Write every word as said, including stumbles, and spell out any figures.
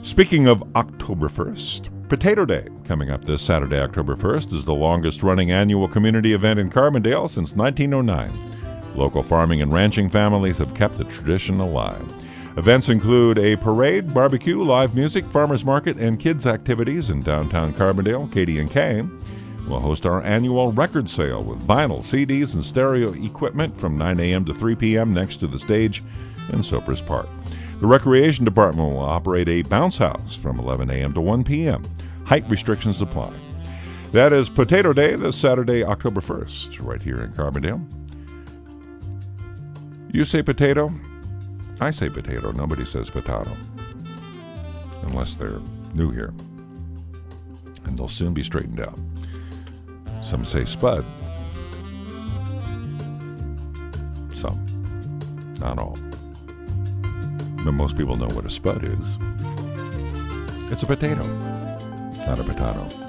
Speaking of October first, Potato Day, coming up this Saturday, October first, is the longest-running annual community event in Carbondale since nineteen oh nine. Local farming and ranching families have kept the tradition alive. Events include a parade, barbecue, live music, farmers market, and kids' activities in downtown Carbondale. Katie and Kay will host our annual record sale with vinyl, C Ds, and stereo equipment from nine a.m. to three p.m. next to the stage in Sopris Park. The Recreation Department will operate a bounce house from eleven a.m. to one p.m. Height restrictions apply. That is Potato Day this Saturday, October first, right here in Carbondale. You say potato, I say potato. Nobody says potato, unless they're new here, and they'll soon be straightened out. Some say spud. Some. Not all. But most people know what a spud is. It's a potato, not a potato.